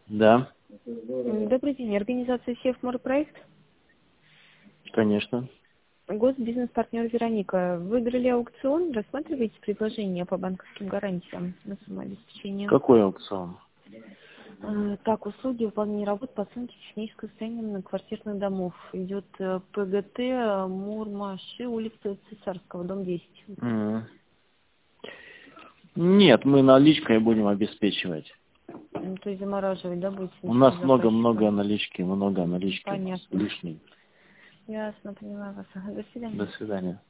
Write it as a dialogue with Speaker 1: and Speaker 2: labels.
Speaker 1: Да,
Speaker 2: Добрый день. Организация «Севморпроект».
Speaker 1: конечно.
Speaker 2: Госбизнес-партнер Вероника. Выиграли аукцион. Рассматриваете предложение по банковским гарантиям на самообеспечение?
Speaker 1: Какой аукцион?
Speaker 2: Так, услуги выполнения работ по оценке технического состояния многоквартирных домов. Идет ПГТ Мурмаши, улица Цесарского, дом 10.
Speaker 1: М. Нет, мы наличкой будем обеспечивать.
Speaker 2: То есть замораживать, да, будете
Speaker 1: У
Speaker 2: на
Speaker 1: нас
Speaker 2: счет
Speaker 1: много
Speaker 2: заказчика?
Speaker 1: налички у нас
Speaker 2: Понятно.
Speaker 1: лишней.
Speaker 2: Ясно, поняла вас. Ага, до
Speaker 1: До
Speaker 2: свидания.
Speaker 1: свидания.